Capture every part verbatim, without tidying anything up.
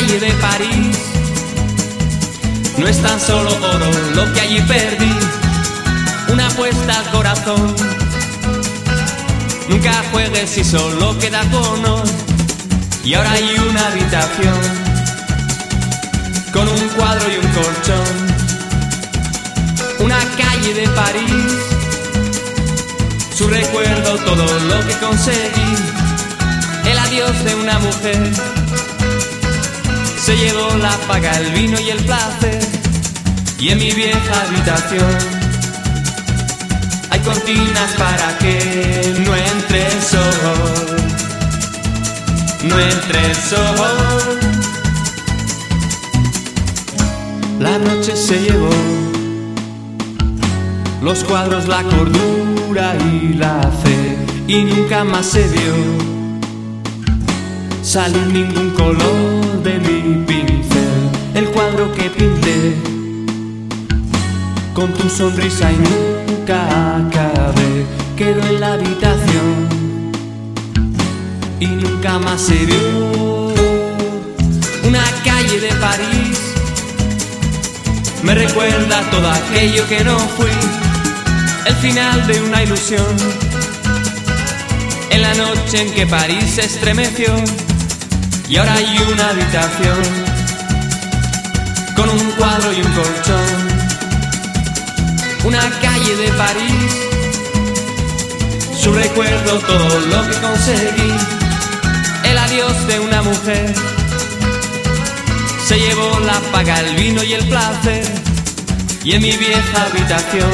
calle de París no es tan solo oro lo que allí perdí, una apuesta al corazón. Nunca juegues si solo queda cono. Y ahora hay una habitación con un cuadro y un colchón, una calle de París, su recuerdo, todo lo que conseguí, el adiós de una mujer. Se llevó la paga, el vino y el placer, y en mi vieja habitación hay cortinas para que no entre el sol, no entre el sol. La noche se llevó los cuadros, la cordura y la fe, y nunca más se vio salir ningún color de mi pincel. El cuadro que pinté con tu sonrisa y nunca acabé quedó en la habitación y nunca más se vio. Una calle de París me recuerda todo aquello que no fui, el final de una ilusión, en la noche en que París se estremeció. Y ahora hay una habitación con un cuadro y un colchón, una calle de París, su recuerdo, todo lo que conseguí, el adiós de una mujer. Se llevó la paga, el vino y el placer, y en mi vieja habitación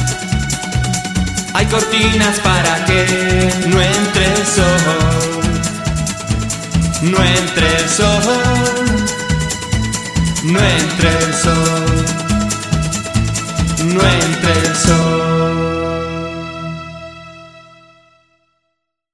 hay cortinas para que no entre el sol, no entre el sol, no entre el sol, no entre el sol.